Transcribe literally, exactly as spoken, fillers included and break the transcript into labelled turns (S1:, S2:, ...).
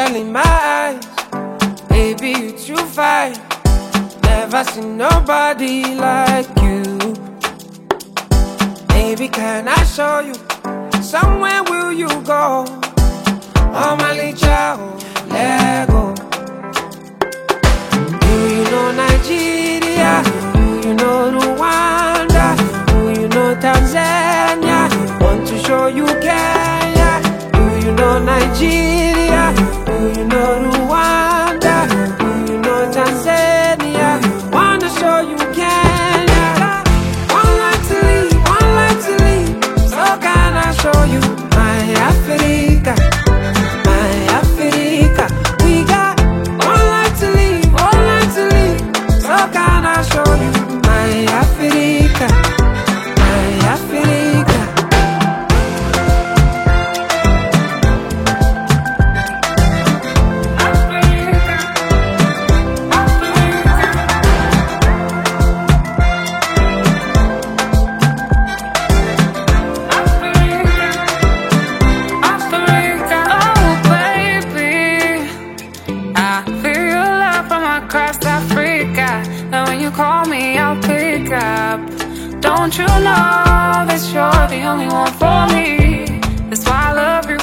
S1: angel in my eyes. Baby, you too fine. Never seen nobody like you. Baby, can I show you? Somewhere will you go? Oh, my little child, let go. Do you know Nigeria? Do you know Rwanda? Do you know Tanzania? Want to show you Kenya? Do you know Nigeria? Do you know Rwanda? Do you know Tanzania? Wanna show you Kenya? One life to live, one life to live. So can I show you my Africa? My Africa. We got one life to live, one life to live. So can I show you my Africa? My Africa.
S2: Across Africa, and when you call me, I'll pick up. Don't you know that you're the only one for me? That's why I love you